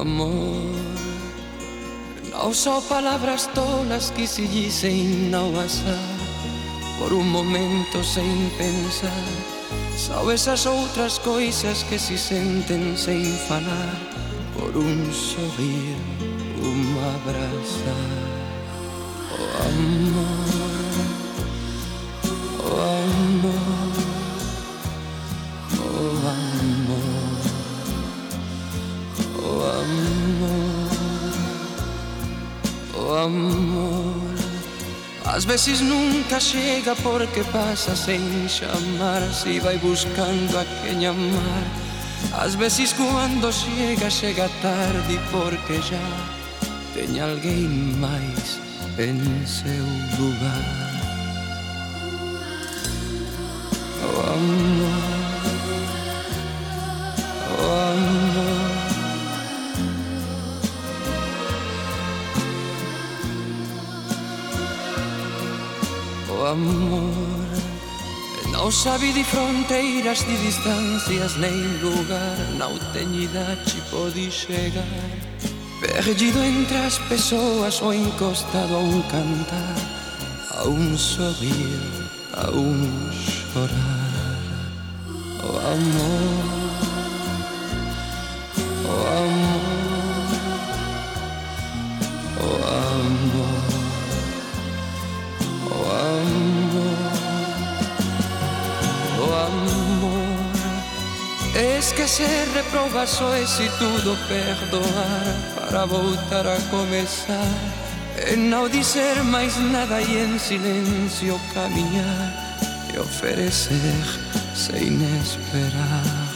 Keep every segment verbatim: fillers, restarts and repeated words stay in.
amor. Não só palavras tolas que se dizem não passar por um momento sem pensar. São essas outras coisas que se sentem sem falar, por um sorrir, um abraçar. Oh amor, oh amor, oh amor, oh amor, oh amor. Às vezes nunca chega porque passa sem chamar, se vai buscando a quem amar. Às vezes quando chega, chega tarde porque já tem alguém mais em seu lugar. Oh amor, oh amor, oh amor. Não sabe de fronteiras, de distâncias, nem lugar. Não tem idade, pode chegar. Perdido entre as pessoas ou encostado a um cantar, a um sorrir, a um chorar. Oh amor, oh amor, oh amor, oh amor, oh amor. Esquecer, reprovar só é se tudo perdoar, para voltar a começar, e não dizer mais nada e em silêncio caminhar e oferecer sem esperar.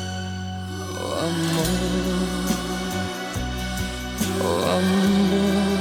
Oh amor, oh amor.